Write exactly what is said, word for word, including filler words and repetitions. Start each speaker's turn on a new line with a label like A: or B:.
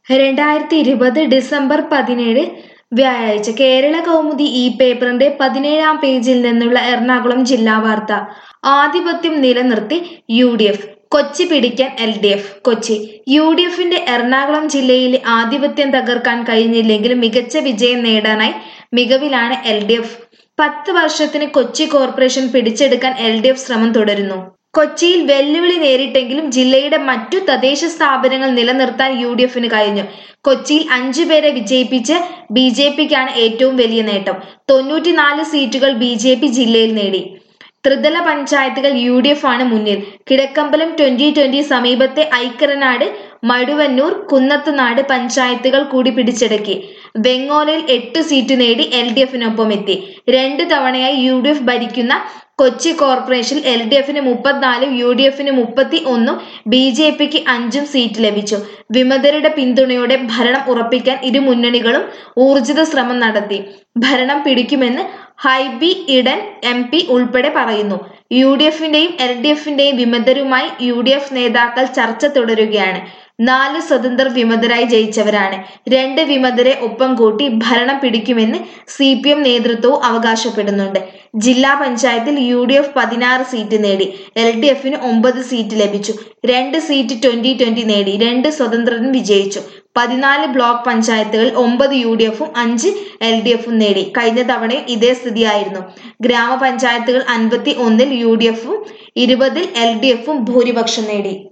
A: രണ്ടായിരത്തി ഇരുപത് ഡിസംബർ പതിനേഴ് വ്യാഴാഴ്ച കേരള കൗമുദി ഈ പേപ്പറിന്റെ പതിനേഴാം പേജിൽ നിന്നുള്ള എറണാകുളം ജില്ലാ വാർത്ത. ആധിപത്യം നിലനിർത്തി യു ഡി എഫ്, കൊച്ചി പിടിക്കാൻ L D F. Kochi U D എഫിന്റെ എറണാകുളം ജില്ലയിലെ ആധിപത്യം തകർക്കാൻ കഴിഞ്ഞില്ലെങ്കിലും മികച്ച വിജയം നേടാനായി മികവിലാണ് എൽ ഡി എഫ്. പത്ത് വർഷത്തിന് കൊച്ചി കോർപ്പറേഷൻ പിടിച്ചെടുക്കാൻ എൽ ഡി എഫ് ശ്രമം തുടരുന്നു. കൊച്ചിയിൽ വെല്ലുവിളി നേരിട്ടെങ്കിലും ജില്ലയുടെ മറ്റു തദ്ദേശ സ്ഥാപനങ്ങൾ നിലനിർത്താൻ യു ഡി എഫിന് കഴിഞ്ഞു. കൊച്ചിയിൽ അഞ്ചു പേരെ വിജയിപ്പിച്ച് ബി ജെ പിക്കാണ് ഏറ്റവും വലിയ നേട്ടം. തൊണ്ണൂറ്റിനാല് സീറ്റുകൾ ബി ജെ പി ജില്ലയിൽ നേടി. ത്രിതല പഞ്ചായത്തുകൾ യു ഡി എഫ് ആണ് മുന്നിൽ. കിഴക്കമ്പലം ട്വന്റി ട്വന്റി സമീപത്തെ ഐക്കരനാട്, മടുവന്നൂർ, കുന്നത്തുനാട് പഞ്ചായത്തുകൾ കൂടി പിടിച്ചടക്കി. വെങ്ങോലയിൽ എട്ട് സീറ്റ് നേടി എൽ ഡി എഫിനൊപ്പം എത്തി. രണ്ട് തവണയായി യു ഡി എഫ് ഭരിക്കുന്ന കൊച്ചി കോർപ്പറേഷനിൽ എൽ ഡി എഫിന് മുപ്പത്തിനാലും യു ഡി എഫിന് മുപ്പത്തി ഒന്നും ബി ജെ പിക്ക് അഞ്ചും സീറ്റ് ലഭിച്ചു. വിമതരുടെ പിന്തുണയോടെ ഭരണം ഉറപ്പിക്കാൻ ഇരു മുന്നണികളും ഊർജിത ശ്രമം നടത്തി. ഭരണം പിടിക്കുമെന്ന് ഹൈബി ഈഡൻ എം പി ഉൾപ്പെടെ പറയുന്നു. യു ഡി എഫിന്റെയും എൽ ഡി എഫിന്റെയും വിമതരുമായി യു ഡി എഫ് നേതാക്കൾ ചർച്ച തുടരുകയാണ്. നാല് സ്വതന്ത്ര വിമതരായി ജയിച്ചവരാണ്. രണ്ട് വിമതരെ ഒപ്പം കൂട്ടി ഭരണം പിടിക്കുമെന്ന് സി പി എം നേതൃത്വവും അവകാശപ്പെടുന്നുണ്ട്. ജില്ലാ പഞ്ചായത്തിൽ യു ഡി എഫ് പതിനാറ് സീറ്റ് നേടി. എൽ ഡി എഫിന് ഒമ്പത് സീറ്റ് ലഭിച്ചു. രണ്ട് സീറ്റ് ട്വന്റി ട്വന്റി നേടി. രണ്ട് സ്വതന്ത്രരും വിജയിച്ചു. പതിനാല് ബ്ലോക്ക് പഞ്ചായത്തുകളിൽ ഒമ്പത് യു ഡി എഫും അഞ്ച് എൽ ഡി എഫും നേടി. കഴിഞ്ഞ തവണയും ഇതേ സ്ഥിതിയായിരുന്നു. ഗ്രാമപഞ്ചായത്തുകൾ അൻപത്തി ഒന്നിൽ യു ഡി എഫും ഇരുപതിൽ എൽ ഡി എഫും ഭൂരിപക്ഷം നേടി.